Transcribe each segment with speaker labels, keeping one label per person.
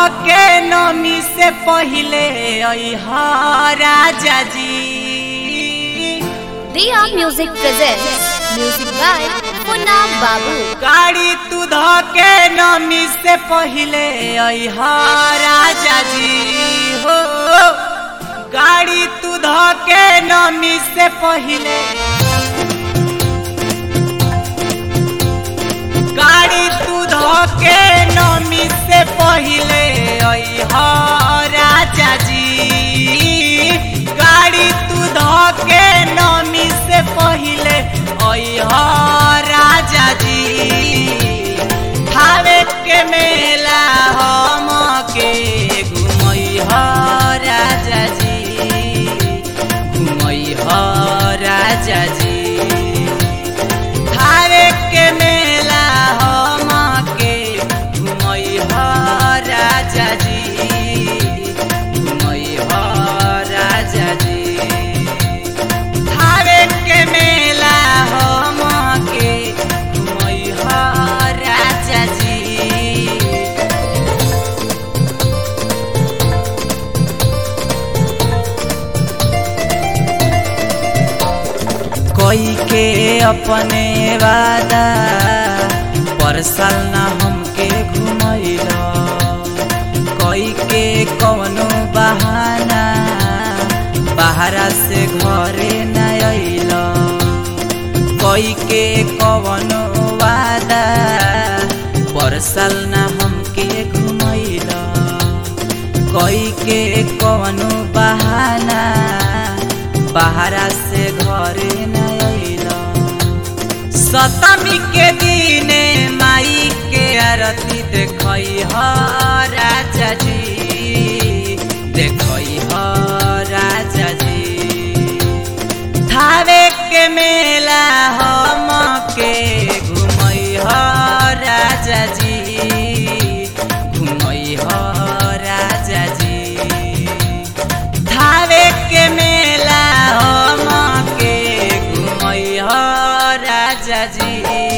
Speaker 1: के नमी से पहले अइहा राजा जी।
Speaker 2: Diya Music presents music by Punna Babu.
Speaker 1: गाड़ी तू के नमी से पहले अइहा राजा जी हो। गाड़ी तू के नमी से पहले, गाड़ी तू के नमी से पहले अइहा राजा जी। गाड़ी तू के नमी से पहले अइहा राजा जी। थावे के मेला हम के घुमइहा राजा जी, घुमइहा राजा जी। थावे के मेला हम के घुमइहा राजा जी, घुमइहा राजा जी। थावे के मेला हम के घुमइहा राजा जी। कोई के अपने वादा पर साल ना हमके घुमैला, कोई के कौनो बहाना बाहरा से घरे न अइला। कोई के कौनो वादा पर साल ना हमके घुमैला, कोई के कौनो बहाना बाहरा से घरे न अइला। सतमी के दिने माई के आरती देखइहा राजा जी, देखइहा राजा जी। थावे के मेला हम के घुमइहा राजा जी, घुमइहा राजा जी। थावे के मेला हम के घुमइहा राजा जी,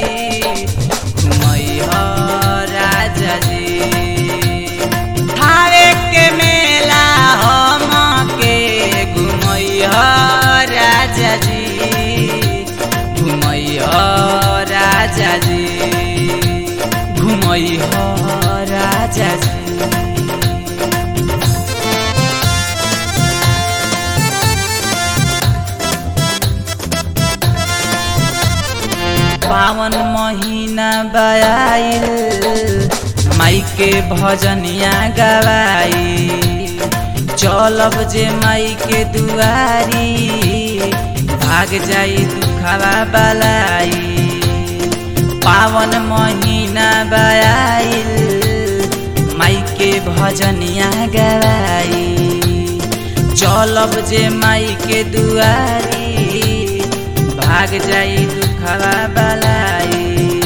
Speaker 1: घुमइहा राजा जी। थावे के मेला हम के घुमइहा राजा जी, घुमइहा राजा जी, घुमइहा राजा जी। पावन महीना बयाइल माई के भजनिया गवाई। चलब जे माई के दुआरी भाग जाई दुखवा बलाई। पावन महीना बयाइल माई के भजनिया गवाई। चलब जे माई के दुआरी भाग जाई दुखवा बलाई।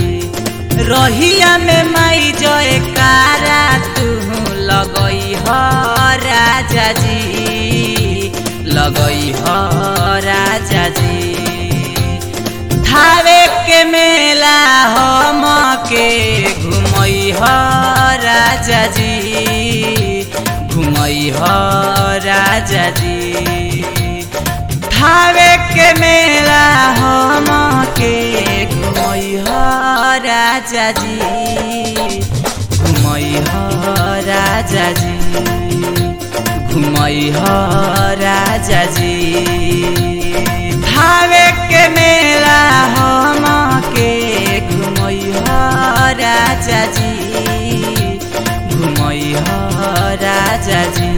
Speaker 1: रहिया में माई जयकारा तू लगइहा राजा जी, लगइहा राजा जी। थावे के मेला हम के घुमइहा राजा जी, घुमइहा राजा जी। थावे के मेला हम के घुमइहा राजा जी, घुमइहा राजा जी, घुमइहा राजा जी। थावे के मेला हम के घुमइहा राजा जी, घुमइहा राजा जी।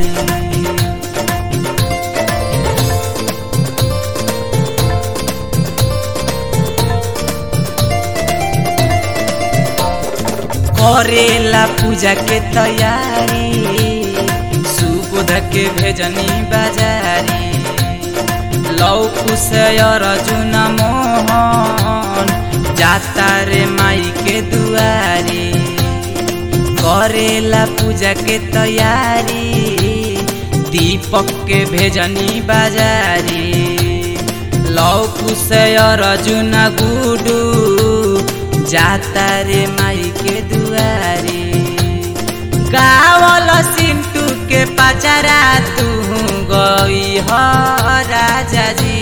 Speaker 1: करेला पूजा के तैयारी सुबोध के भेजनी बाजारी। लौकु से अर्जुन मोहन जाता रे माई के दुआरी। करेला पूजा के तैयारी दीपक के भेजनी बाजारी। लौकु से अर्जुन गुडू जाता रे माई के दुआरी। गावल सिंटू के पचरा तू गई हो राजा जी,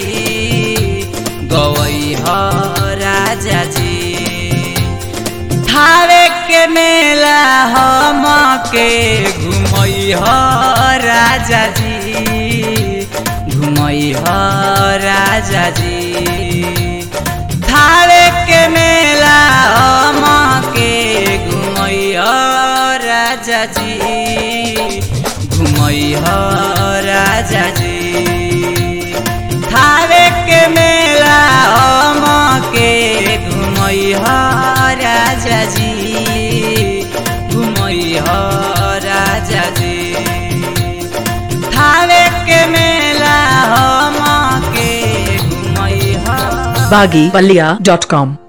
Speaker 1: गई हो राजा जी। थावे के मेला हम के घुमई हो राजा जी, घुमई हो राजा जी। थावे के मेला हम के घुमई हो राजा जी, घुमई हो राजा जी। थावे के मेला हम के घुमई हो राजा जी, घुमई हो राजा जी। थावे के मेला हम के घुमई हो।
Speaker 3: baggypalia.com